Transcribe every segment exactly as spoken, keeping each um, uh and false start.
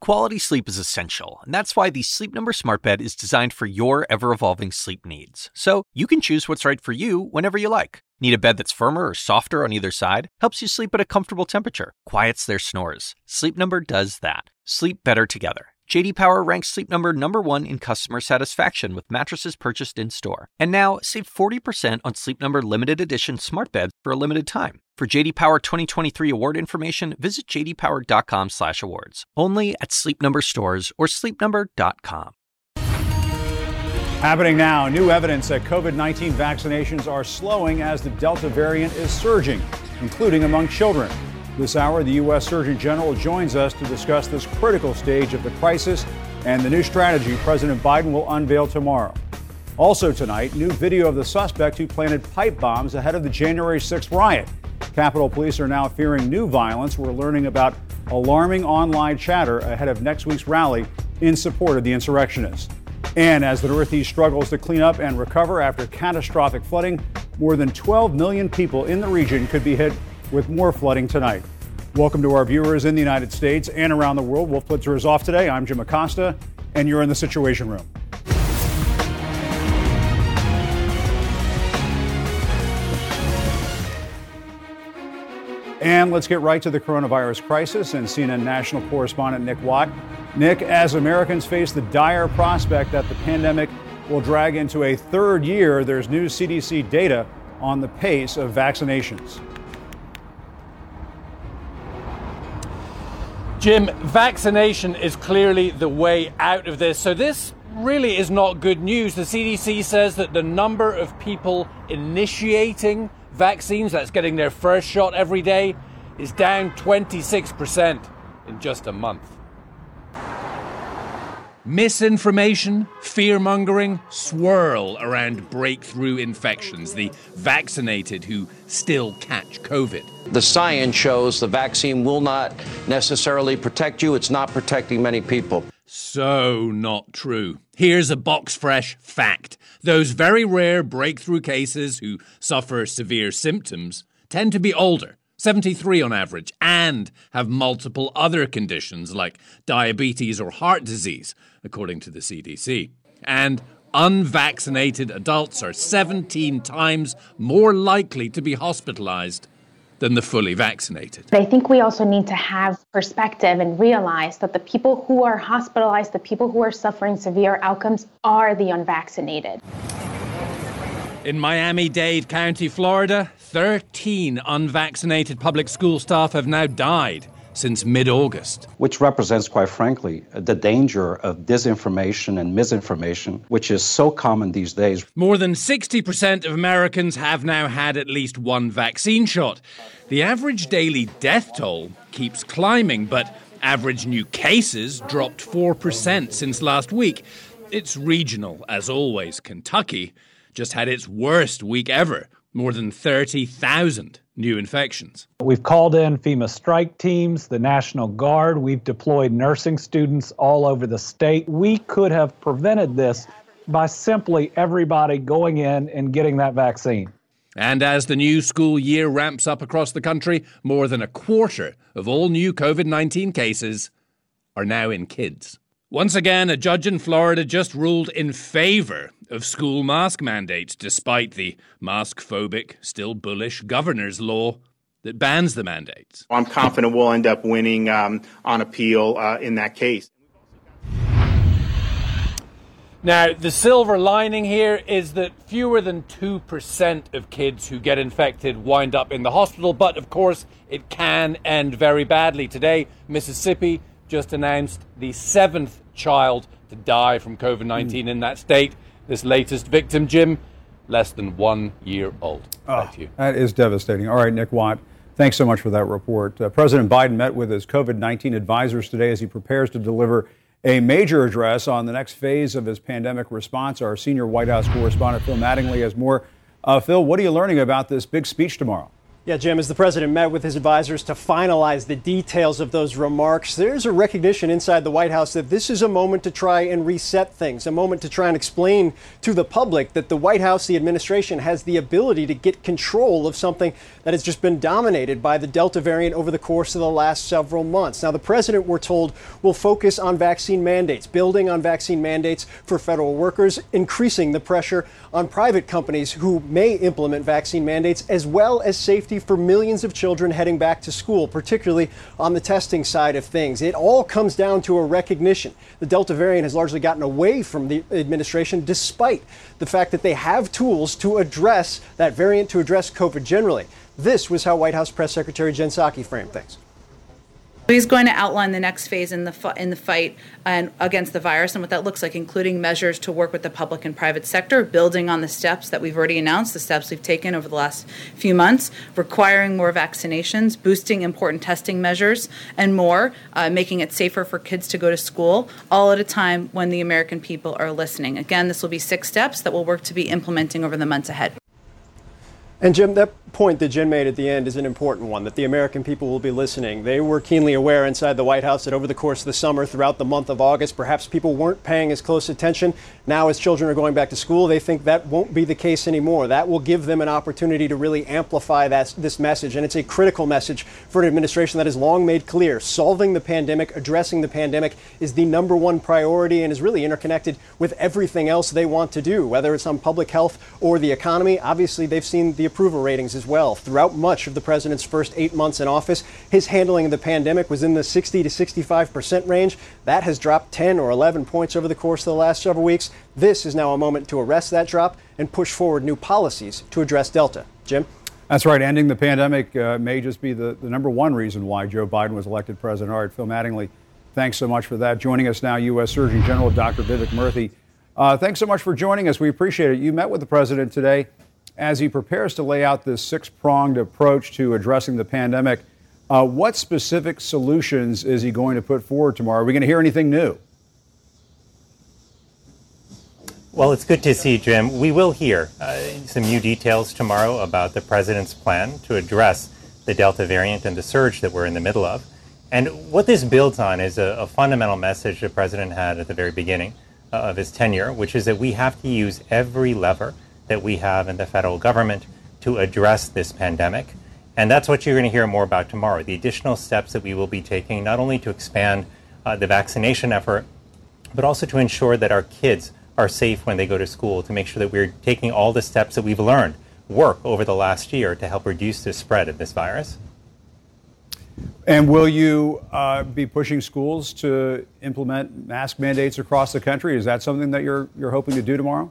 Quality sleep is essential, and that's why the Sleep Number Smart Bed is designed for your ever-evolving sleep needs. So you can choose what's right for you whenever you like. Need a bed that's firmer or softer on either side? Helps you sleep at a comfortable temperature. Quiets their snores. Sleep Number does that. Sleep better together. J D Power ranks Sleep Number number one in customer satisfaction with mattresses purchased in-store. And now, save forty percent on Sleep Number limited edition smart beds for a limited time. For J D Power twenty twenty-three award information, visit j d power dot com slash awards. Only at Sleep Number stores or sleep number dot com. Happening now, new evidence that COVID nineteen vaccinations are slowing as the Delta variant is surging, including among children. This hour, the U S Surgeon General joins us to discuss this critical stage of the crisis and the new strategy President Biden will unveil tomorrow. Also tonight, new video of the suspect who planted pipe bombs ahead of the January sixth riot. Capitol Police are now fearing new violence. We're learning about alarming online chatter ahead of next week's rally in support of the insurrectionists. And as the Northeast struggles to clean up and recover after catastrophic flooding, more than twelve million people in the region could be hit with more flooding tonight. Welcome to our viewers in the United States and around the world. Wolf Blitzer is off today. I'm Jim Acosta, and you're in the Situation Room. And let's get right to the coronavirus crisis and C N N national correspondent Nick Watt. Nick, as Americans face the dire prospect that the pandemic will drag into a third year, there's new C D C data on the pace of vaccinations. Jim, vaccination is clearly the way out of this. So this really is not good news. The C D C says that the number of people initiating vaccines, that's getting their first shot every day, is down twenty-six percent in just a month. Misinformation, fear-mongering swirl around breakthrough infections, the vaccinated who still catch COVID. The science shows the vaccine will not necessarily protect you. It's not protecting many people. So not true. Here's a box-fresh fact. Those very rare breakthrough cases who suffer severe symptoms tend to be older, seventy-three on average, and have multiple other conditions like diabetes or heart disease, according to the C D C. And unvaccinated adults are seventeen times more likely to be hospitalized than the fully vaccinated. I think we also need to have perspective and realize that the people who are hospitalized, the people who are suffering severe outcomes, are the unvaccinated. In Miami-Dade County, Florida, thirteen unvaccinated public school staff have now died since mid-August. Which represents, quite frankly, the danger of disinformation and misinformation, which is so common these days. More than sixty percent of Americans have now had at least one vaccine shot. The average daily death toll keeps climbing, but average new cases dropped four percent since last week. It's regional, as always. Kentucky just had its worst week ever, more than thirty thousand new infections. We've called in FEMA strike teams, the National Guard. We've deployed nursing students all over the state. We could have prevented this by simply everybody going in and getting that vaccine. And as the new school year ramps up across the country, more than a quarter of all new COVID nineteen cases are now in kids. Once again, a judge in Florida just ruled in favor of school mask mandates, despite the mask-phobic, still bullish governor's law that bans the mandates. I'm confident we'll end up winning um, on appeal uh, in that case. Now, the silver lining here is that fewer than two percent of kids who get infected wind up in the hospital, but of course it can end very badly. Today, Mississippi just announced the seventh child to die from COVID nineteen mm. in that state. This latest victim, Jim, less than one year old. Oh, Back to you. That is devastating. All right, Nick Watt, thanks so much for that report. Uh, President Biden met with his COVID nineteen advisors today as he prepares to deliver a major address on the next phase of his pandemic response. Our senior White House correspondent, Phil Mattingly, has more. Uh, Phil, what are you learning about this big speech tomorrow? Yeah, Jim, as the president met with his advisors to finalize the details of those remarks, there's a recognition inside the White House that this is a moment to try and reset things, a moment to try and explain to the public that the White House, the administration, has the ability to get control of something that has just been dominated by the Delta variant over the course of the last several months. Now, the president, we're told, will focus on vaccine mandates, building on vaccine mandates for federal workers, increasing the pressure on private companies who may implement vaccine mandates, as well as safety for millions of children heading back to school, particularly on the testing side of things. It all comes down to a recognition. The Delta variant has largely gotten away from the administration, despite the fact that they have tools to address that variant, to address COVID generally. This was how White House Press Secretary Jen Psaki framed things. He's going to outline the next phase in the fu- in the fight and against the virus and what that looks like, including measures to work with the public and private sector, building on the steps that we've already announced, the steps we've taken over the last few months, requiring more vaccinations, boosting important testing measures, and more, uh, making it safer for kids to go to school, all at a time when the American people are listening. Again, this will be six steps that we'll work to be implementing over the months ahead. And Jim, that point that Jen made at the end is an important one, that the American people will be listening. They were keenly aware inside the White House that over the course of the summer, throughout the month of August, perhaps people weren't paying as close attention. Now, as children are going back to school, they think that won't be the case anymore. That will give them an opportunity to really amplify that, this message. And it's a critical message for an administration that has long made clear solving the pandemic, addressing the pandemic is the number one priority and is really interconnected with everything else they want to do, whether it's on public health or the economy. Obviously, they've seen the approval ratings as well. Throughout much of the president's first eight months in office, his handling of the pandemic was in the sixty to sixty-five percent range. That has dropped ten or eleven points over the course of the last several weeks. This is now a moment to arrest that drop and push forward new policies to address Delta. Jim? That's right. Ending the pandemic uh, may just be the, the number one reason why Joe Biden was elected president. All right, Phil Mattingly, thanks so much for that. Joining us now, U S Surgeon General Doctor Vivek Murthy. Uh, thanks so much for joining us. We appreciate it. You met with the president today as he prepares to lay out this six-pronged approach to addressing the pandemic. Uh, what specific solutions is he going to put forward tomorrow? Are we going to hear anything new? Well, it's good to see, Jim. We will hear uh, some new details tomorrow about the president's plan to address the Delta variant and the surge that we're in the middle of. And what this builds on is a, a fundamental message the president had at the very beginning uh, of his tenure, which is that we have to use every lever that we have in the federal government to address this pandemic. And that's what you're going to hear more about tomorrow, the additional steps that we will be taking, not only to expand uh, the vaccination effort, but also to ensure that our kids are safe when they go to school, to make sure that we're taking all the steps that we've learned work over the last year to help reduce the spread of this virus. And will you uh, be pushing schools to implement mask mandates across the country? Is that something that you're you're hoping to do tomorrow?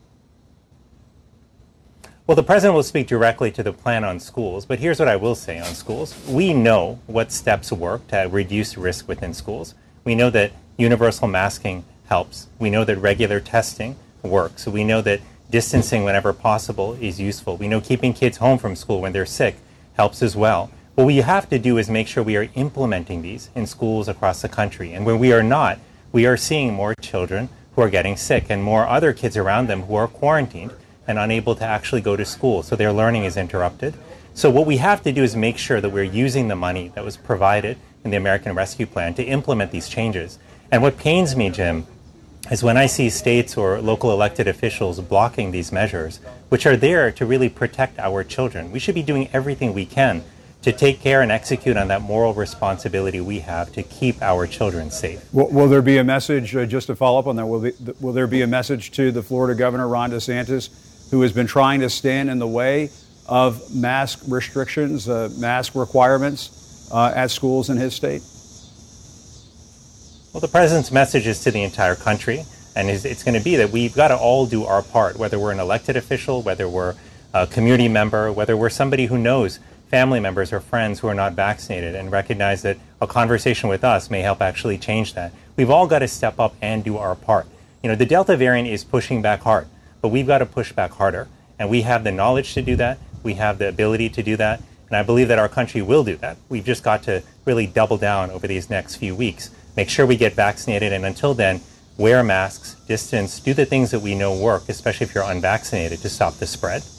Well, the president will speak directly to the plan on schools, but here's what I will say on schools. We know what steps work to reduce risk within schools. We know that universal masking helps. We know that regular testing works. We know that distancing whenever possible is useful. We know keeping kids home from school when they're sick helps as well. What we have to do is make sure we are implementing these in schools across the country. And when we are not, we are seeing more children who are getting sick and more other kids around them who are quarantined and unable to actually go to school, so their learning is interrupted. So what we have to do is make sure that we're using the money that was provided in the American Rescue Plan to implement these changes. And what pains me, Jim, is when I see states or local elected officials blocking these measures, which are there to really protect our children. We should be doing everything we can to take care and execute on that moral responsibility we have to keep our children safe. Will, will there be a message, uh, just to follow up on that, will, be, will there be a message to the Florida Governor, Ron DeSantis, who has been trying to stand in the way of mask restrictions, uh, mask requirements uh, at schools in his state? Well, the president's message is to the entire country, and it's going to be that we've got to all do our part, whether we're an elected official, whether we're a community member, whether we're somebody who knows family members or friends who are not vaccinated, and recognize that a conversation with us may help actually change that. We've all got to step up and do our part. You know, the Delta variant is pushing back hard, but we've got to push back harder. And we have the knowledge to do that. We have the ability to do that. And I believe that our country will do that. We've just got to really double down over these next few weeks. Make sure we get vaccinated. And until then, wear masks, distance, do the things that we know work, especially if you're unvaccinated, to stop the spread.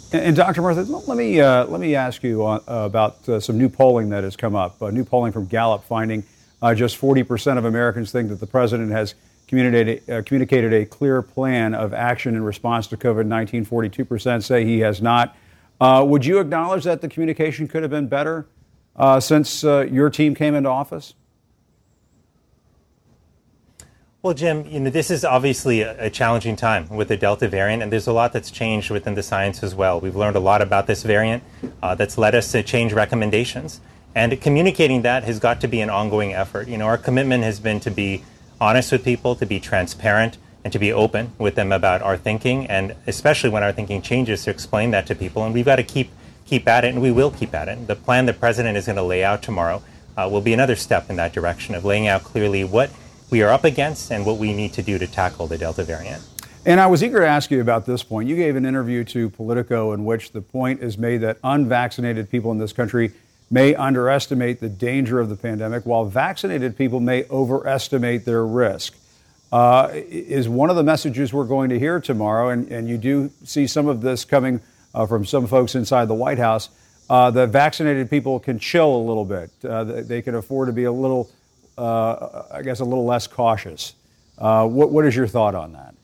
And, and Doctor Murthy, let me uh, let me ask you uh, about uh, some new polling that has come up. Uh, new polling from Gallup finding uh, just forty percent of Americans think that the president has communicated uh, communicated a clear plan of action in response to COVID nineteen. forty-two percent say he has not. Uh, would you acknowledge that the communication could have been better uh, since uh, your team came into office? Well, Jim, you know, this is obviously a, a challenging time with the Delta variant, and there's a lot that's changed within the science as well. We've learned a lot about this variant uh, that's led us to change recommendations. And communicating that has got to be an ongoing effort. You know, our commitment has been to be honest with people, to be transparent, and to be open with them about our thinking, and especially when our thinking changes, to explain that to people. And we've got to keep keep at it, and we will keep at it. The plan the president is going to lay out tomorrow uh, will be another step in that direction of laying out clearly what we are up against and what we need to do to tackle the Delta variant. And I was eager to ask you about this point. You gave an interview to Politico in which the point is made that unvaccinated people in this country may underestimate the danger of the pandemic, while vaccinated people may overestimate their risk. Uh, is one of the messages we're going to hear tomorrow, and, and you do see some of this coming uh, from some folks inside the White House, uh, that vaccinated people can chill a little bit. Uh, they can afford to be a little Uh, I guess a little less cautious. Uh, what, what is your thought on that?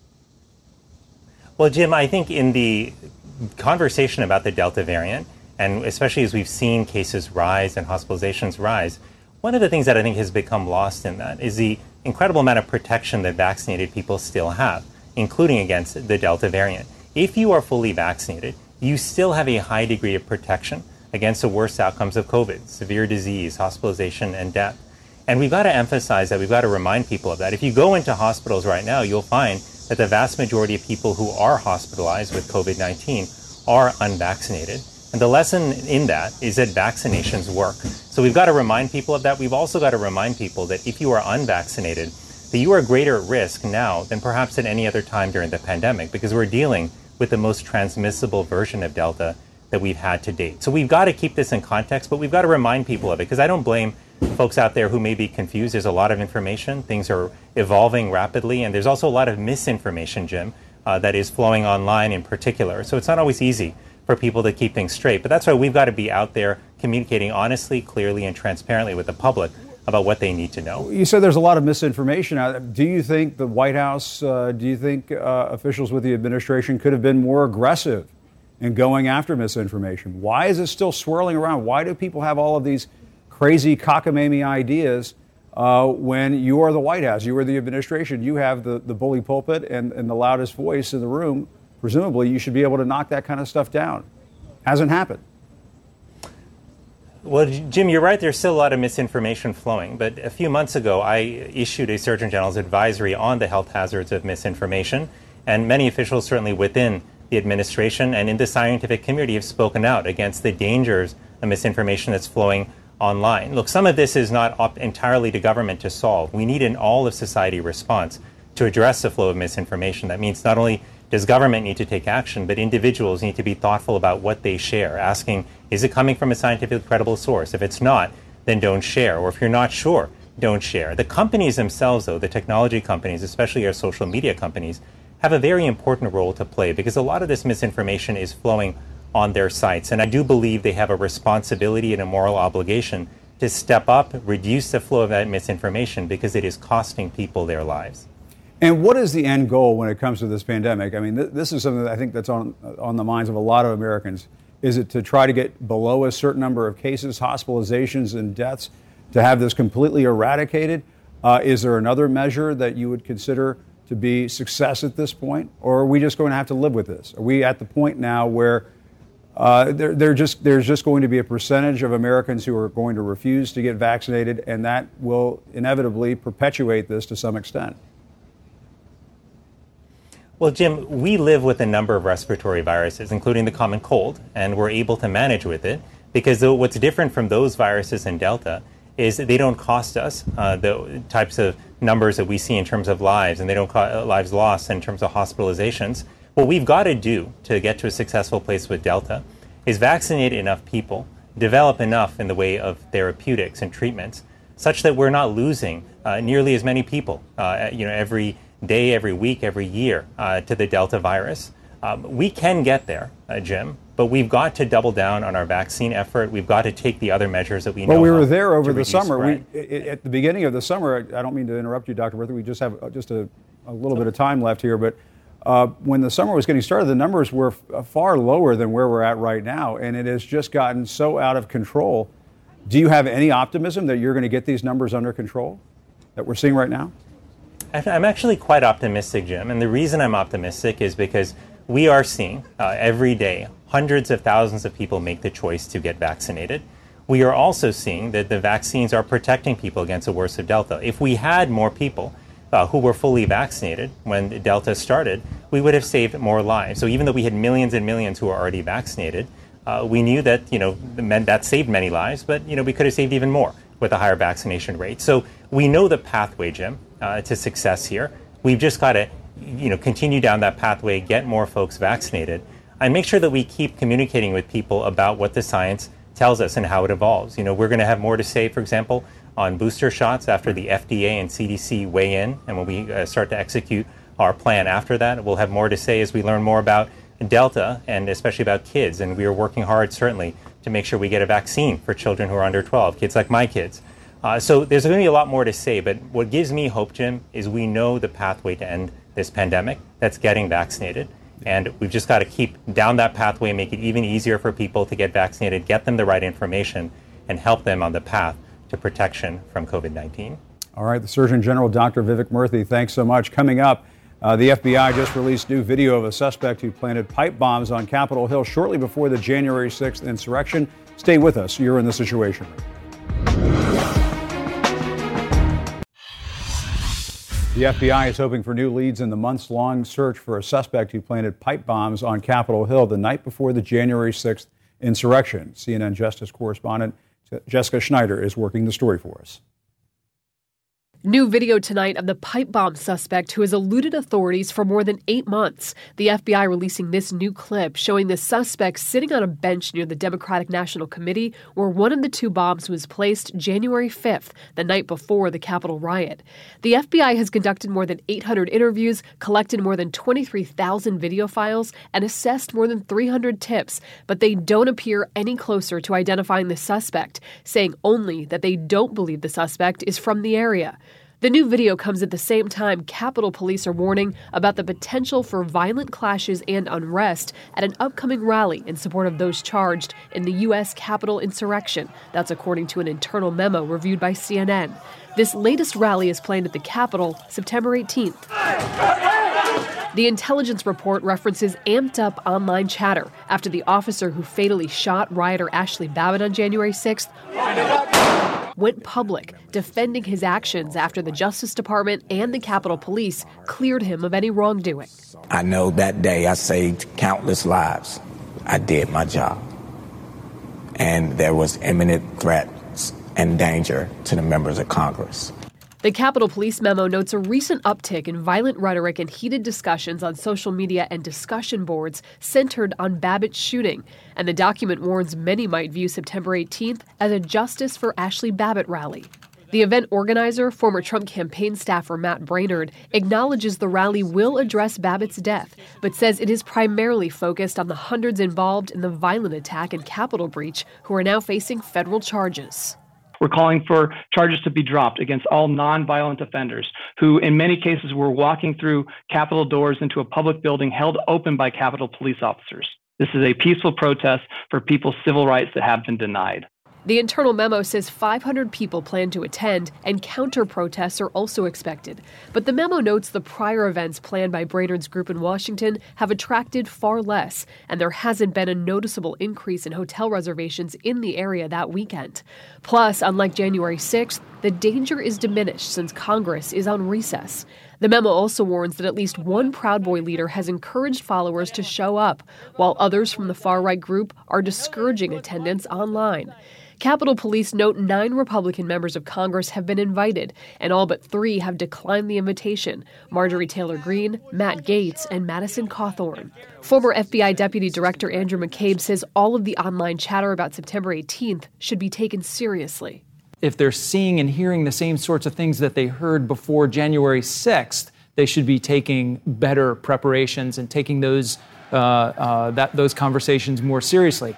Well, Jim, I think in the conversation about the Delta variant, and especially as we've seen cases rise and hospitalizations rise, one of the things that I think has become lost in that is the incredible amount of protection that vaccinated people still have, including against the Delta variant. If you are fully vaccinated, you still have a high degree of protection against the worst outcomes of COVID, severe disease, hospitalization, and death. And we've got to emphasize that. We've got to remind people of that. If you go into hospitals right now, you'll find that the vast majority of people who are hospitalized with COVID nineteen are unvaccinated. And the lesson in that is that vaccinations work. So we've got to remind people of that. We've also got to remind people that if you are unvaccinated, that you are greater at risk now than perhaps at any other time during the pandemic, because we're dealing with the most transmissible version of Delta that we've had to date. So we've got to keep this in context, but we've got to remind people of it, because I don't blame folks out there who may be confused. There's a lot of information. Things are evolving rapidly, and there's also a lot of misinformation, Jim, uh, that is flowing online in particular. So it's not always easy for people to keep things straight. But that's why we've got to be out there communicating honestly, clearly, and transparently with the public about what they need to know. You said there's a lot of misinformation out there. Do you think the White House, uh, do you think uh, officials with the administration could have been more aggressive in going after misinformation? Why is it still swirling around? Why do people have all of these crazy cockamamie ideas uh, when you are the White House, you are the administration, you have the, the bully pulpit and, and the loudest voice in the room? Presumably, you should be able to knock that kind of stuff down. Hasn't happened. Well, Jim, you're right. There's still a lot of misinformation flowing. But a few months ago, I issued a Surgeon General's advisory on the health hazards of misinformation. And many officials, certainly within the administration and in the scientific community, have spoken out against the dangers of misinformation that's flowing online. Look, some of this is not up entirely to government to solve. We need an all-of-society response to address the flow of misinformation. That means not only does government need to take action, but individuals need to be thoughtful about what they share, asking, is it coming from a scientifically credible source? If it's not, then don't share. Or if you're not sure, don't share. The companies themselves, though, the technology companies, especially our social media companies, have a very important role to play, because a lot of this misinformation is flowing on their sites. And I do believe they have a responsibility and a moral obligation to step up, reduce the flow of that misinformation, because it is costing people their lives. And what is the end goal when it comes to this pandemic? I mean, th- this is something that I think that's on on the minds of a lot of Americans. Is it to try to get below a certain number of cases, hospitalizations, and deaths, to have this completely eradicated? Uh, is there another measure that you would consider to be success at this point? Or are we just going to have to live with this? Are we at the point now where uh, there, there just, there's just going to be a percentage of Americans who are going to refuse to get vaccinated, and that will inevitably perpetuate this to some extent? Well, Jim, we live with a number of respiratory viruses, including the common cold, and we're able to manage with it, because what's different from those viruses in Delta is that they don't cost us uh, the types of numbers that we see in terms of lives, and they don't cost lives lost in terms of hospitalizations. What we've got to do to get to a successful place with Delta is vaccinate enough people, develop enough in the way of therapeutics and treatments, such that we're not losing uh, nearly as many people, uh, you know, every day, every week, every year uh, to the Delta virus. Um, we can get there, uh, Jim, but we've got to double down on our vaccine effort. We've got to take the other measures that we know. Well, we were there over the summer. Spread. We, at the beginning of the summer, I don't mean to interrupt you, Doctor Murthy. We just have just a, a little bit of time left here, but uh, when the summer was getting started, the numbers were f- far lower than where we're at right now, and it has just gotten so out of control. Do you have any optimism that you're going to get these numbers under control that we're seeing right now? I'm actually quite optimistic, Jim, and the reason I'm optimistic is because we are seeing uh, every day hundreds of thousands of people make the choice to get vaccinated. We are also seeing that the vaccines are protecting people against the worst of Delta. If we had more people uh, who were fully vaccinated when Delta started, we would have saved more lives. So even though we had millions and millions who are already vaccinated, uh, we knew that, you know, that saved many lives, but, you know, we could have saved even more with a higher vaccination rate. So we know the pathway, Jim, uh, to success here. We've just got to you know, continue down that pathway, get more folks vaccinated, and make sure that we keep communicating with people about what the science tells us and how it evolves. You know, we're going to have more to say, for example, on booster shots after the F D A and C D C weigh in, and when we uh, start to execute our plan after that, we'll have more to say as we learn more about Delta and especially about kids. And we are working hard, certainly, to make sure we get a vaccine for children who are under twelve, kids like my kids. Uh, so there's going to be a lot more to say, but what gives me hope, Jim, is we know the pathway to end this pandemic. That's getting vaccinated. And we've just got to keep down that pathway, make it even easier for people to get vaccinated, get them the right information, and help them on the path to protection from COVID nineteen. All right, the Surgeon General, Doctor Vivek Murthy, thanks so much. Coming up, uh, the F B I just released new video of a suspect who planted pipe bombs on Capitol Hill shortly before the January sixth insurrection. Stay with us. You're in the Situation Room. The F B I is hoping for new leads in the months-long search for a suspect who planted pipe bombs on Capitol Hill the night before the January sixth insurrection. C N N Justice correspondent Jessica Schneider is working the story for us. New video tonight of the pipe bomb suspect who has eluded authorities for more than eight months. The F B I releasing this new clip showing the suspect sitting on a bench near the Democratic National Committee where one of the two bombs was placed January fifth, the night before the Capitol riot. The F B I has conducted more than eight hundred interviews, collected more than twenty-three thousand video files, and assessed more than three hundred tips, but they don't appear any closer to identifying the suspect, saying only that they don't believe the suspect is from the area. The new video comes at the same time Capitol Police are warning about the potential for violent clashes and unrest at an upcoming rally in support of those charged in the U S Capitol insurrection. That's according to an internal memo reviewed by C N N. This latest rally is planned at the Capitol September eighteenth. The intelligence report references amped-up online chatter after the officer who fatally shot rioter Ashley Babbitt on January sixth went public, defending his actions after the Justice Department and the Capitol Police cleared him of any wrongdoing. I know that day I saved countless lives. I did my job. And there was imminent threats and danger to the members of Congress. The Capitol Police memo notes a recent uptick in violent rhetoric and heated discussions on social media and discussion boards centered on Babbitt's shooting. And the document warns many might view September eighteenth as a Justice for Ashley Babbitt rally. The event organizer, former Trump campaign staffer Matt Braynard, acknowledges the rally will address Babbitt's death, but says it is primarily focused on the hundreds involved in the violent attack and Capitol breach who are now facing federal charges. We're calling for charges to be dropped against all nonviolent offenders who, in many cases, were walking through Capitol doors into a public building held open by Capitol police officers. This is a peaceful protest for people's civil rights that have been denied. The internal memo says five hundred people plan to attend, and counter-protests are also expected. But the memo notes the prior events planned by Brainard's group in Washington have attracted far less, and there hasn't been a noticeable increase in hotel reservations in the area that weekend. Plus, unlike January sixth, the danger is diminished since Congress is on recess. The memo also warns that at least one Proud Boy leader has encouraged followers to show up, while others from the far-right group are discouraging attendance online. Capitol Police note nine Republican members of Congress have been invited, and all but three have declined the invitation: Marjorie Taylor Greene, Matt Gaetz, and Madison Cawthorn. Former F B I Deputy Director Andrew McCabe says all of the online chatter about September eighteenth should be taken seriously. If they're seeing and hearing the same sorts of things that they heard before January sixth, they should be taking better preparations and taking those uh, uh, that those conversations more seriously.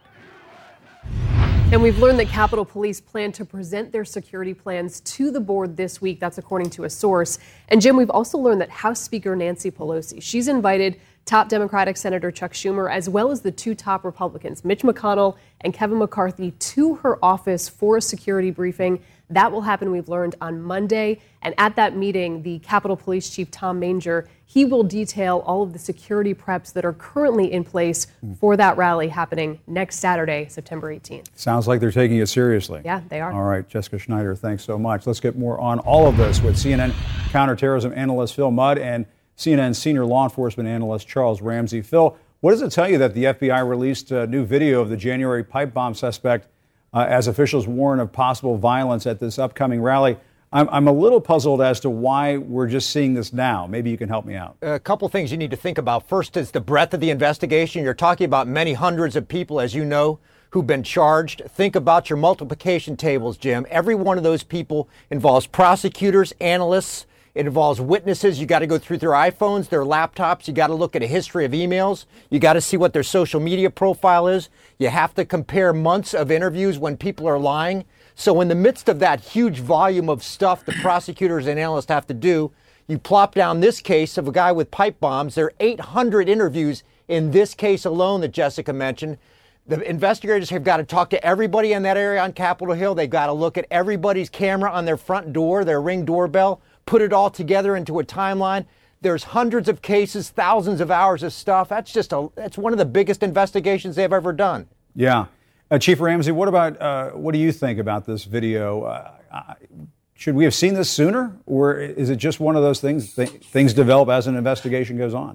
And we've learned that Capitol Police plan to present their security plans to the board this week. That's according to a source. And Jim, we've also learned that House Speaker Nancy Pelosi, she's invited top Democratic Senator Chuck Schumer, as well as the two top Republicans, Mitch McConnell and Kevin McCarthy, to her office for a security briefing. That will happen, we've learned, on Monday. And at that meeting, the Capitol Police Chief Tom Manger, he will detail all of the security preps that are currently in place for that rally happening next Saturday, September eighteenth. Sounds like they're taking it seriously. Yeah, they are. All right, Jessica Schneider, thanks so much. Let's get more on all of this with C N N counterterrorism analyst Phil Mudd and C N N senior law enforcement analyst Charles Ramsey. Phil, what does it tell you that the F B I released a new video of the January pipe bomb suspect uh, as officials warn of possible violence at this upcoming rally? I'm, I'm a little puzzled as to why we're just seeing this now. Maybe you can help me out. A couple things you need to think about. First is the breadth of the investigation. You're talking about many hundreds of people, as you know, who've been charged. Think about your multiplication tables, Jim. Every one of those people involves prosecutors, analysts. It involves witnesses. You got to go through their iPhones, their laptops. You got to look at a history of emails. You got to see what their social media profile is. You have to compare months of interviews when people are lying. So in the midst of that huge volume of stuff the prosecutors and analysts have to do, you plop down this case of a guy with pipe bombs. There are eight hundred interviews in this case alone that Jessica mentioned. The investigators have got to talk to everybody in that area on Capitol Hill. They've got to look at everybody's camera on their front door, their Ring doorbell, put it all together into a timeline. There's hundreds of cases, thousands of hours of stuff. That's just a, that's one of the biggest investigations they've ever done. Yeah. Uh, Chief Ramsey, what about, uh, what do you think about this video? Uh, I, should we have seen this sooner? Or is it just one of those things, th- things develop as an investigation goes on?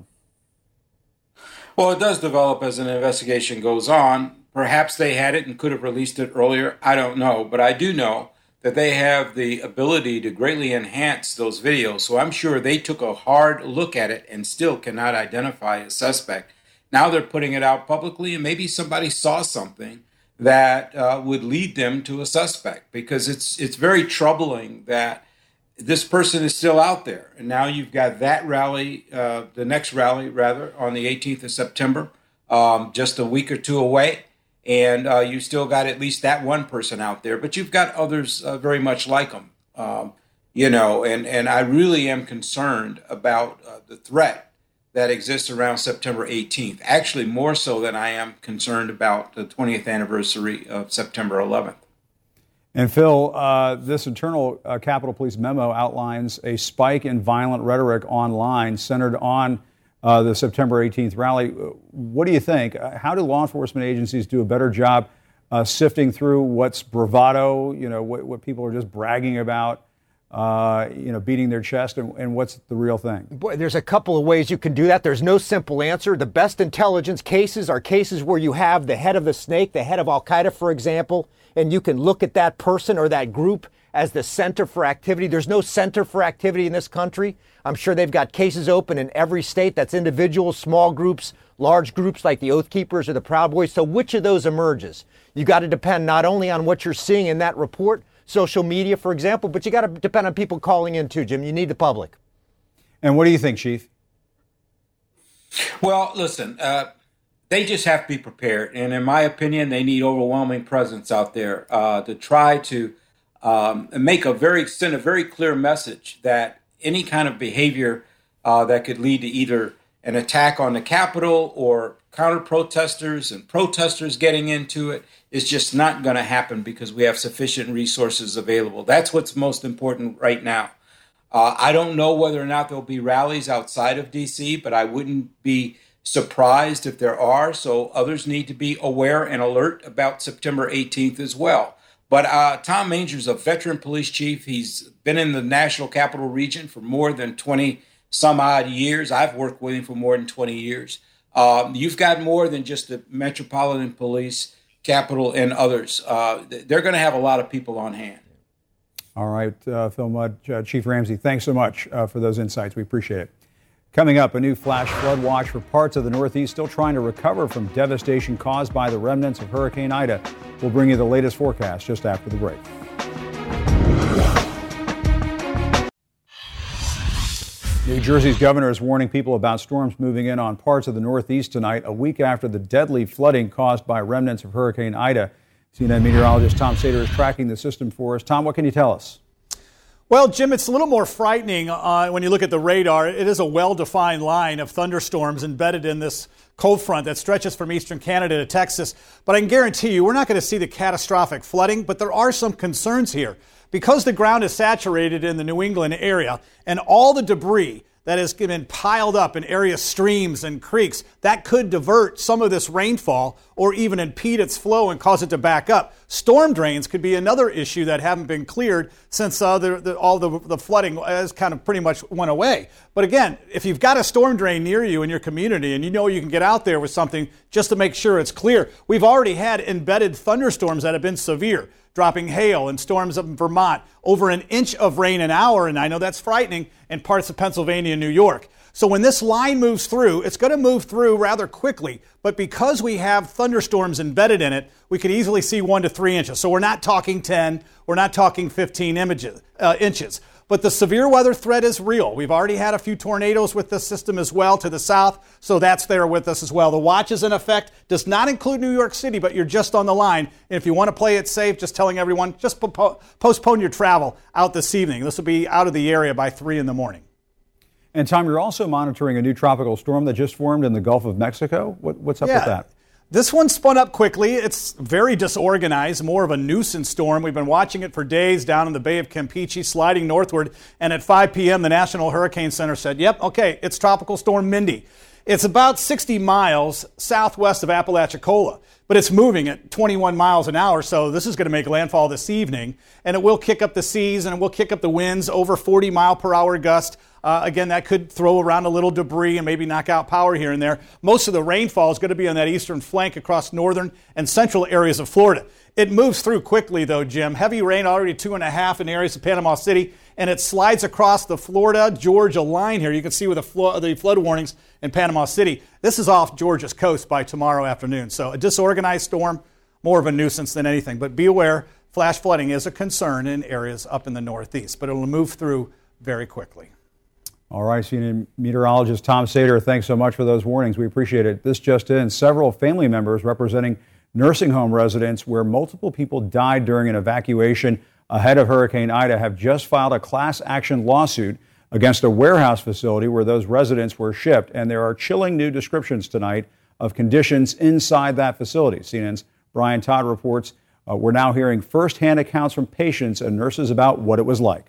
Well, it does develop as an investigation goes on. Perhaps they had it and could have released it earlier. I don't know. But I do know that they have the ability to greatly enhance those videos. So I'm sure they took a hard look at it and still cannot identify a suspect. Now they're putting it out publicly, and maybe somebody saw something that uh, would lead them to a suspect, because it's it's very troubling that this person is still out there. And now you've got that rally, uh, the next rally, rather, on the eighteenth of September, um, just a week or two away. And uh, you still got at least that one person out there, but you've got others uh, very much like them, um, you know, and, and I really am concerned about uh, the threat that exists around September eighteenth, actually more so than I am concerned about the twentieth anniversary of September eleventh. And Phil, uh, this internal uh, Capitol Police memo outlines a spike in violent rhetoric online centered on uh, the September eighteenth rally. What do you think? How do law enforcement agencies do a better job uh, sifting through what's bravado, you know, what, what people are just bragging about, uh, you know, beating their chest, and, and what's the real thing? Boy, there's a couple of ways you can do that. There's no simple answer. The best intelligence cases are cases where you have the head of the snake, the head of Al-Qaeda, for example, and you can look at that person or that group as the center for activity. There's no center for activity in this country. I'm sure they've got cases open in every state. That's individuals, small groups, large groups like the Oath Keepers or the Proud Boys. So which of those emerges? You got to depend not only on what you're seeing in that report, social media, for example, but you got to depend on people calling in too, Jim. You need the public. And what do you think, Chief? Well, listen, uh, they just have to be prepared. And in my opinion, they need overwhelming presence out there uh, to try to um, make a very, send a very clear message that any kind of behavior uh, that could lead to either an attack on the Capitol or counter protesters and protesters getting into it is just not going to happen, because we have sufficient resources available. That's what's most important right now. Uh, I don't know whether or not there'll be rallies outside of D C, but I wouldn't be surprised if there are. So others need to be aware and alert about September eighteenth as well. But uh, Tom Manger's a veteran police chief. He's been in the National Capital Region for more than twenty some odd years. I've worked with him for more than twenty years. Um, you've got more than just the Metropolitan Police, Capitol, and others. Uh, they're going to have a lot of people on hand. All right, uh, Phil Mudd, uh, Chief Ramsey, thanks so much uh, for those insights. We appreciate it. Coming up, a new flash flood watch for parts of the Northeast still trying to recover from devastation caused by the remnants of Hurricane Ida. We'll bring you the latest forecast just after the break. New Jersey's governor is warning people about storms moving in on parts of the Northeast tonight, a week after the deadly flooding caused by remnants of Hurricane Ida. C N N meteorologist Tom Sater is tracking the system for us. Tom, what can you tell us? Well, Jim, it's a little more frightening uh, when you look at the radar. It is a well-defined line of thunderstorms embedded in this cold front that stretches from eastern Canada to Texas. But I can guarantee you we're not going to see the catastrophic flooding, but there are some concerns here. Because the ground is saturated in the New England area and all the debris that has been piled up in area streams and creeks, that could divert some of this rainfall or even impede its flow and cause it to back up. Storm drains could be another issue that haven't been cleared since uh, the, the, all the, the flooding has kind of pretty much went away. But again, if you've got a storm drain near you in your community and you know you can get out there with something just to make sure it's clear, we've already had embedded thunderstorms that have been severe, dropping hail and storms up in Vermont, over an inch of rain an hour, and I know that's frightening, in parts of Pennsylvania and New York. So when this line moves through, it's going to move through rather quickly, but because we have thunderstorms embedded in it, we could easily see one to three inches. So we're not talking ten, we're not talking fifteen images, uh, inches. But the severe weather threat is real. We've already had a few tornadoes with this system as well to the south, so that's there with us as well. The watch is in effect, does not include New York City, but you're just on the line. And if you want to play it safe, just telling everyone, just po- postpone your travel out this evening. This will be out of the area by three in the morning. And Tom, you're also monitoring a new tropical storm that just formed in the Gulf of Mexico. What, what's up yeah. with that? This one spun up quickly. It's very disorganized, more of a nuisance storm. We've been watching it for days down in the Bay of Campeche, sliding northward. And at five p.m., the National Hurricane Center said, yep, okay, it's Tropical Storm Mindy. It's about sixty miles southwest of Apalachicola, but it's moving at twenty-one miles an hour, so this is going to make landfall this evening. And it will kick up the seas and it will kick up the winds, over forty mile per hour gust. Uh, again, that could throw around a little debris and maybe knock out power here and there. Most of the rainfall is going to be on that eastern flank across northern and central areas of Florida. It moves through quickly, though, Jim. Heavy rain already two and a half in areas of Panama City, and it slides across the Florida-Georgia line here. You can see with the, flo- the flood warnings in Panama City. This is off Georgia's coast by tomorrow afternoon. So a disorganized storm, more of a nuisance than anything. But be aware, flash flooding is a concern in areas up in the northeast, but it will move through very quickly. All right, C N N meteorologist Tom Sater, thanks so much for those warnings. We appreciate it. This just in, several family members representing nursing home residents where multiple people died during an evacuation ahead of Hurricane Ida have just filed a class action lawsuit against a warehouse facility where those residents were shipped. And there are chilling new descriptions tonight of conditions inside that facility. C N N's Brian Todd reports uh, we're now hearing firsthand accounts from patients and nurses about what it was like.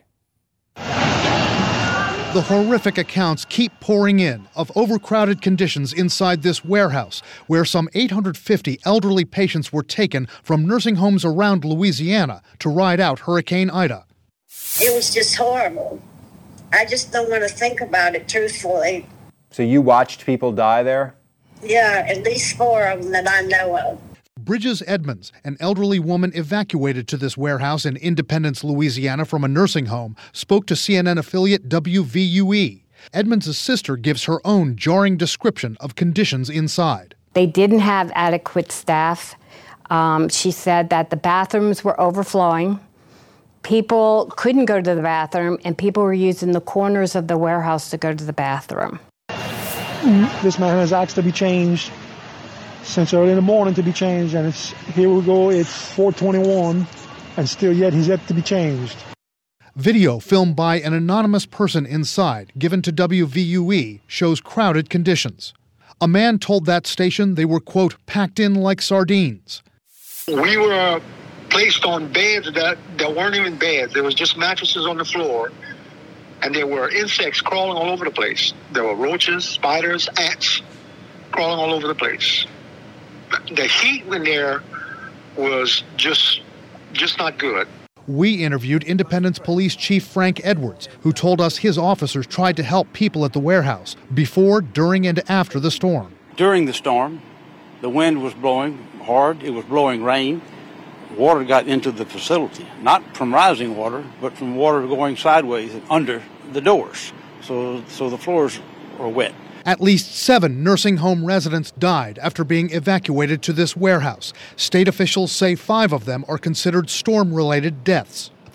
The horrific accounts keep pouring in of overcrowded conditions inside this warehouse, where some eight hundred fifty elderly patients were taken from nursing homes around Louisiana to ride out Hurricane Ida. It was just horrible. I just don't want to think about it truthfully. So you watched people die there? Yeah, at least four of them that I know of. Bridges Edmonds, an elderly woman evacuated to this warehouse in Independence, Louisiana from a nursing home, spoke to C N N affiliate W V U E. Edmonds' sister gives her own jarring description of conditions inside. They didn't have adequate staff. Um, she said that the bathrooms were overflowing. People couldn't go to the bathroom, and people were using the corners of the warehouse to go to the bathroom. This man has asked to be changed since early in the morning to be changed, and it's here we go, it's four twenty-one, and still yet he's yet to be changed. Video filmed by an anonymous person inside, given to W V U E, shows crowded conditions. A man told that station they were, quote, packed in like sardines. We were placed on beds that, that weren't even beds. There was just mattresses on the floor, and there were insects crawling all over the place. There were roaches, spiders, ants crawling all over the place. The heat in there was just just not good. We interviewed Independence Police Chief Frank Edwards, who told us his officers tried to help people at the warehouse before, during, and after the storm. During the storm, the wind was blowing hard. It was blowing rain. Water got into the facility, not from rising water, but from water going sideways and under the doors. So, so the floors were wet. At least seven nursing home residents died after being evacuated to this warehouse. State officials say five of them are considered storm-related deaths.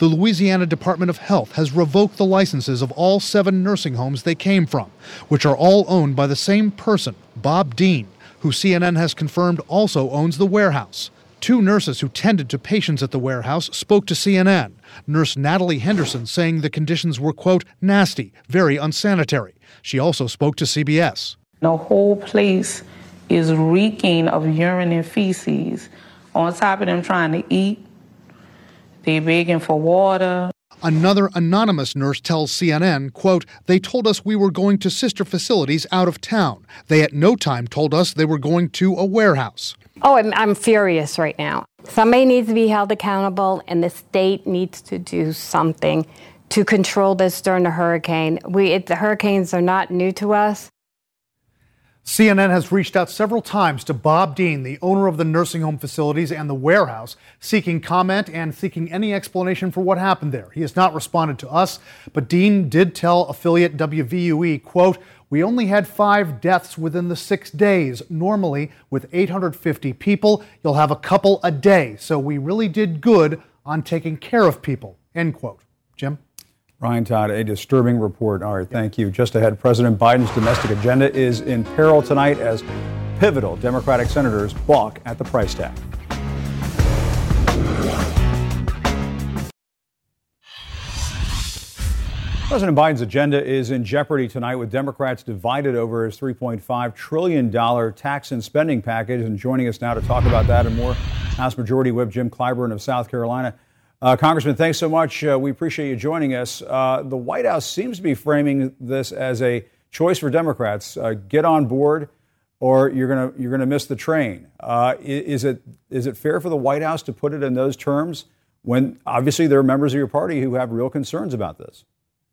The Louisiana Department of Health has revoked the licenses of all seven nursing homes they came from, which are all owned by the same person, Bob Dean, who C N N has confirmed also owns the warehouse. Two nurses who tended to patients at the warehouse spoke to C N N. Nurse Natalie Henderson saying the conditions were, quote, nasty, very unsanitary. She also spoke to C B S. The whole place is reeking of urine and feces. On top of them trying to eat, they begging for water. Another anonymous nurse tells C N N, quote, they told us we were going to sister facilities out of town. They at no time told us they were going to a warehouse. Oh, I'm, I'm furious right now. Somebody needs to be held accountable, and the state needs to do something to control this during the hurricane. We, it, the hurricanes are not new to us. C N N has reached out several times to Bob Dean, the owner of the nursing home facilities and the warehouse, seeking comment and seeking any explanation for what happened there. He has not responded to us, but Dean did tell affiliate W V U E, quote, we only had five deaths within the six days. Normally, with eight hundred fifty people, you'll have a couple a day. So we really did good on taking care of people, end quote. Jim? Ryan Todd, a disturbing report. All right, thank you. Just ahead, President Biden's domestic agenda is in peril tonight as pivotal Democratic senators balk at the price tag. President Biden's agenda is in jeopardy tonight with Democrats divided over his three point five trillion dollars tax and spending package. And joining us now to talk about that and more, House Majority Whip Jim Clyburn of South Carolina. Uh, Congressman, thanks so much. Uh, we appreciate you joining us. Uh, the White House seems to be framing this as a choice for Democrats. Uh, get on board or you're going to you're going to miss the train. Uh, is it is it fair for the White House to put it in those terms when obviously there are members of your party who have real concerns about this?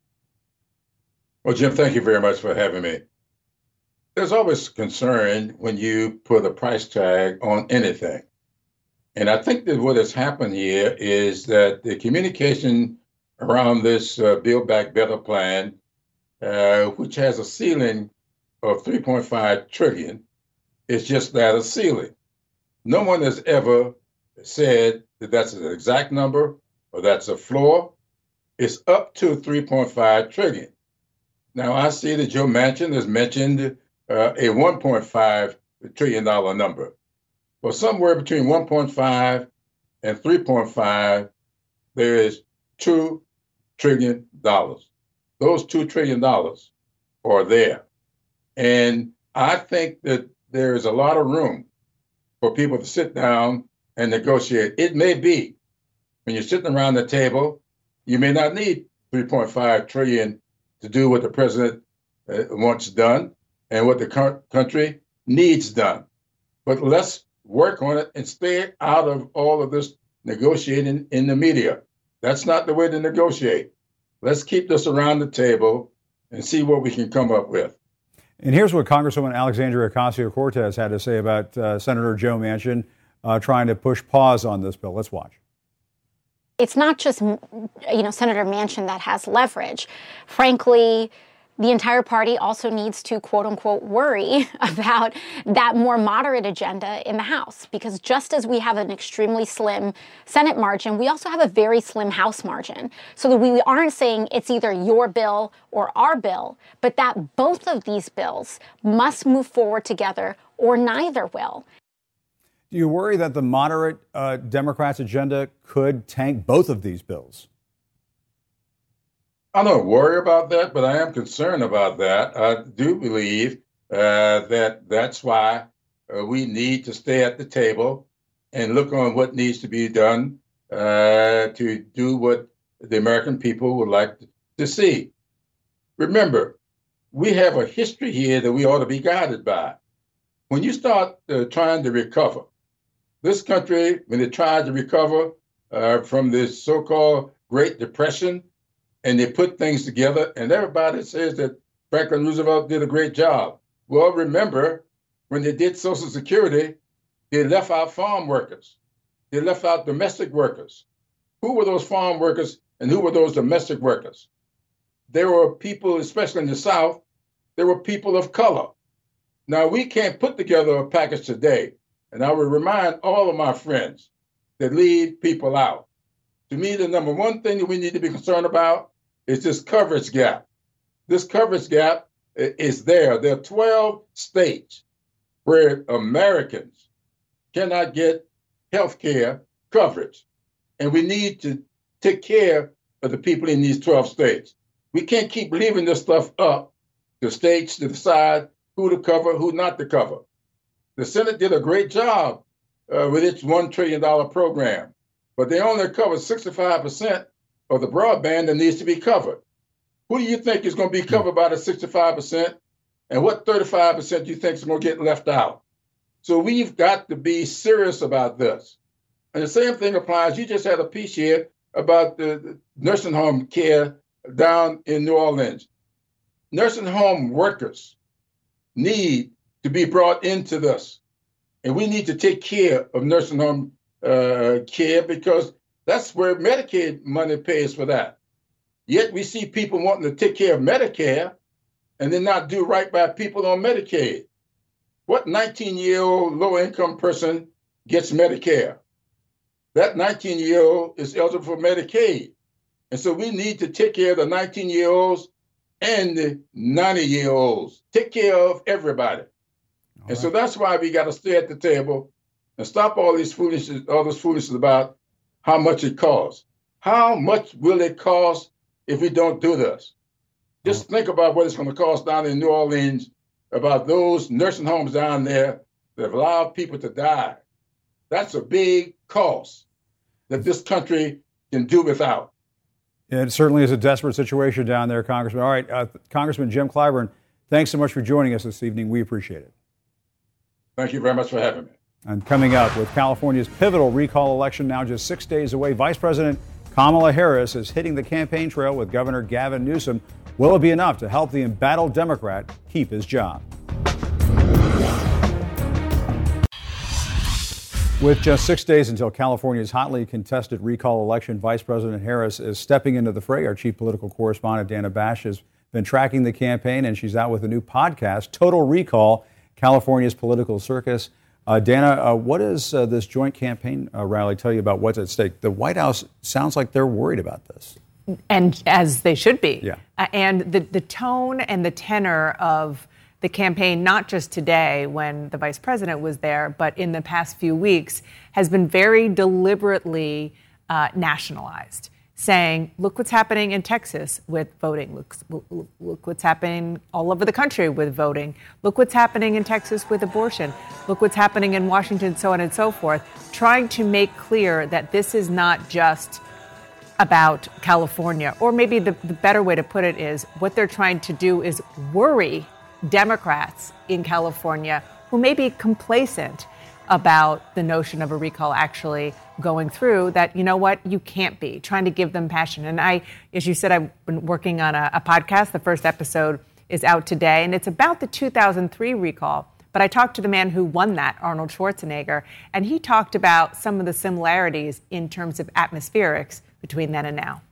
Well, Jim, thank you very much for having me. There's always concern when you put a price tag on anything. And I think that what has happened here is that the communication around this uh, Build Back Better plan, uh, which has a ceiling of three point five trillion dollars, is just that, a ceiling. No one has ever said that that's an exact number or that's a floor. It's up to three point five trillion dollars. Now, I see that Joe Manchin has mentioned uh, a one point five trillion dollars number. Well, somewhere between one point five and three point five, there is two trillion dollars. Those two trillion dollars are there. And I think that there is a lot of room for people to sit down and negotiate. It may be when you're sitting around the table, you may not need three point five trillion dollars to do what the president uh, wants done and what the co- country needs done. But let's work on it and stay out of all of this negotiating in the media. That's not the way to negotiate. Let's keep this around the table and see what we can come up with. And here's what Congresswoman Alexandria Ocasio-Cortez had to say about uh, Senator Joe Manchin uh, trying to push pause on this bill. Let's watch. It's not just, you know, Senator Manchin that has leverage. Frankly, the entire party also needs to, quote unquote, worry about that more moderate agenda in the House, because just as we have an extremely slim Senate margin, we also have a very slim House margin. So that we aren't saying it's either your bill or our bill, but that both of these bills must move forward together or neither will. Do you worry that the moderate uh, Democrats' agenda could tank both of these bills? I don't worry about that, but I am concerned about that. I do believe uh, that that's why uh, we need to stay at the table and look on what needs to be done uh, to do what the American people would like to see. Remember, we have a history here that we ought to be guided by. When you start uh, trying to recover, this country, when it tried to recover uh, from this so-called Great Depression, and they put things together, and everybody says that Franklin Roosevelt did a great job. Well, remember, when they did Social Security, they left out farm workers. They left out domestic workers. Who were those farm workers and who were those domestic workers? There were people, especially in the South, there were people of color. Now, we can't put together a package today, and I would remind all of my friends that leave people out. To me, the number one thing that we need to be concerned about is this coverage gap. This coverage gap is there. There are twelve states where Americans cannot get health care coverage. And we need to take care of the people in these twelve states. We can't keep leaving this stuff up to states to decide who to cover, who not to cover. The Senate did a great job uh, with its one trillion dollars program, but they only covered sixty-five percent of the broadband that needs to be covered. Who do you think is going to be covered by the sixty-five percent? And what thirty-five percent do you think is going to get left out? So we've got to be serious about this. And the same thing applies. You just had a piece here about the nursing home care down in New Orleans. Nursing home workers need to be brought into this. And we need to take care of nursing home uh, care because that's where Medicaid money pays for that. Yet we see people wanting to take care of Medicare and then not do right by people on Medicaid. What nineteen-year-old low-income person gets Medicare? That nineteen-year-old is eligible for Medicaid. And so we need to take care of the nineteen-year-olds and the ninety-year-olds. Take care of everybody. All and right. So that's why we got to stay at the table and stop all these foolishness, all this foolishness about how much it costs. How much will it cost if we don't do this? Just think about what it's going to cost down in New Orleans, about those nursing homes down there that have allowed people to die. That's a big cost that this country can do without. It certainly is a desperate situation down there, Congressman. All right, uh, Congressman Jim Clyburn, thanks so much for joining us this evening. We appreciate it. Thank you very much for having me. And coming up, with California's pivotal recall election now just six days away, Vice President Kamala Harris is hitting the campaign trail with Governor Gavin Newsom. Will it be enough to help the embattled Democrat keep his job? With just six days until California's hotly contested recall election, Vice President Harris is stepping into the fray. Our chief political correspondent, Dana Bash, has been tracking the campaign, and she's out with a new podcast, Total Recall, California's Political Circus. Uh, Dana, uh, what does uh, this joint campaign uh, rally tell you about what's at stake? The White House sounds like they're worried about this. And as they should be. Yeah. Uh, and the, the tone and the tenor of the campaign, not just today when the vice president was there, but in the past few weeks, has been very deliberately uh, nationalized, saying, look what's happening in Texas with voting. Look, look, look what's happening all over the country with voting. Look what's happening in Texas with abortion. Look what's happening in Washington, so on and so forth. Trying to make clear that this is not just about California, or maybe the, the better way to put it is what they're trying to do is worry Democrats in California who may be complacent about the notion of a recall actually going through, that, you know what, you can't be, trying to give them passion. And I, as you said, I've been working on a, a podcast. The first episode is out today, and it's about the two thousand three recall. But I talked to the man who won that, Arnold Schwarzenegger, and he talked about some of the similarities in terms of atmospherics between then and now.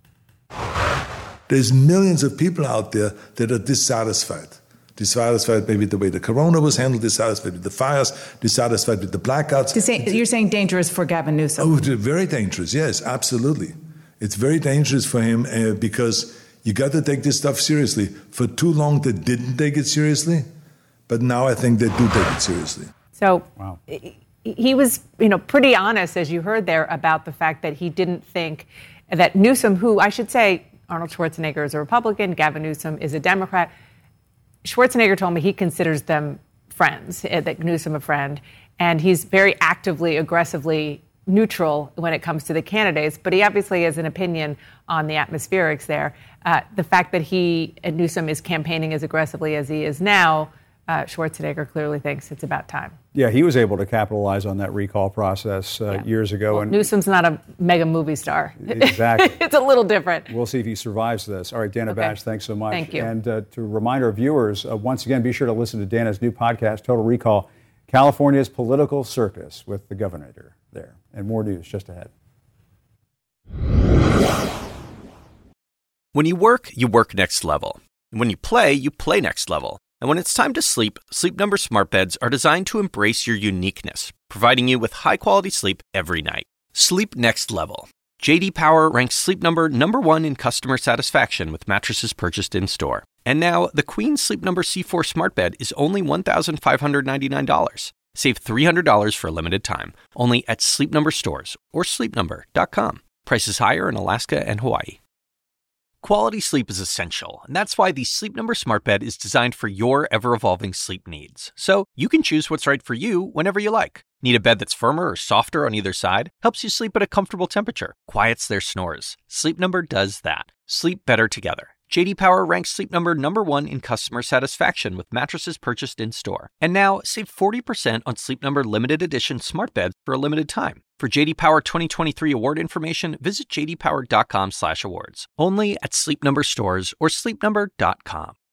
There's millions of people out there that are dissatisfied. Dissatisfied maybe with the way the corona was handled, dissatisfied with the fires, dissatisfied with the blackouts. You're saying dangerous for Gavin Newsom? Oh, very dangerous, yes, absolutely. It's very dangerous for him uh, because you got to take this stuff seriously. For too long, they didn't take it seriously, but now I think they do take it seriously. So wow. He was, you know, pretty honest, as you heard there, about the fact that he didn't think that Newsom, who I should say, Arnold Schwarzenegger is a Republican, Gavin Newsom is a Democrat. Schwarzenegger told me he considers them friends, that Newsom a friend, and he's very actively, aggressively neutral when it comes to the candidates, but he obviously has an opinion on the atmospherics there. Uh, the fact that he, Newsom, is campaigning as aggressively as he is now, uh, Schwarzenegger clearly thinks it's about time. Yeah, he was able to capitalize on that recall process uh, yeah. years ago. Well, and Newsom's not a mega movie star. Exactly. It's a little different. We'll see if he survives this. All right, Dana okay. Bash, thanks so much. Thank you. And uh, to remind our viewers, uh, once again, be sure to listen to Dana's new podcast, Total Recall, California's Political Circus, with the governor there. And more news just ahead. When you work, you work next level. And when you play, you play next level. And when it's time to sleep, Sleep Number smart beds are designed to embrace your uniqueness, providing you with high-quality sleep every night. Sleep next level. J D Power ranks Sleep Number number one in customer satisfaction with mattresses purchased in-store. And now, the Queen Sleep Number C four Smart Bed is only one thousand five hundred ninety-nine dollars. Save three hundred dollars for a limited time, only at Sleep Number stores or sleep number dot com. Prices higher in Alaska and Hawaii. Quality sleep is essential, and that's why the Sleep Number Smart Bed is designed for your ever-evolving sleep needs. So you can choose what's right for you whenever you like. Need a bed that's firmer or softer on either side? Helps you sleep at a comfortable temperature. Quiets their snores. Sleep Number does that. Sleep better together. J D Power ranks Sleep Number number one in customer satisfaction with mattresses purchased in-store. And now, save forty percent on Sleep Number limited edition smart beds for a limited time. For J D Power twenty twenty-three award information, visit j d power dot com slash awards. Only at Sleep Number stores or sleep number dot com.